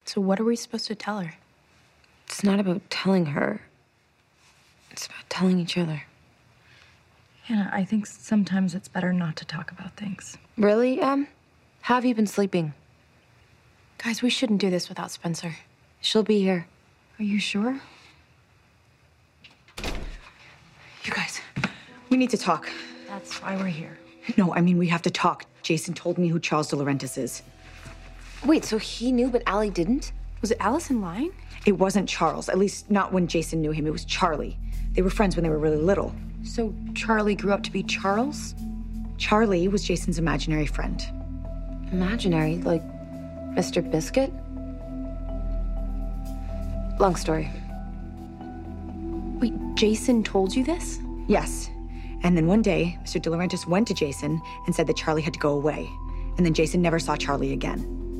So what are we supposed to tell her? It's not about telling her. It's about telling each other. Hannah, I think sometimes it's better not to talk about things. Really, Em? How have you been sleeping? Guys, we shouldn't do this without Spencer. She'll be here. Are you sure? You guys, we need to talk. That's why we're here. No, I mean, we have to talk. Jason told me who Charles De Laurentiis is. Wait, so he knew, but Allie didn't? Was Allison lying? It wasn't Charles, at least not when Jason knew him. It was Charlie. They were friends when they were really little. So Charlie grew up to be Charles? Charlie was Jason's imaginary friend. Imaginary? Like Mr. Biscuit? Long story. Wait, Jason told you this? Yes. And then one day, Mr. De Laurentiis went to Jason and said that Charlie had to go away. And then Jason never saw Charlie again.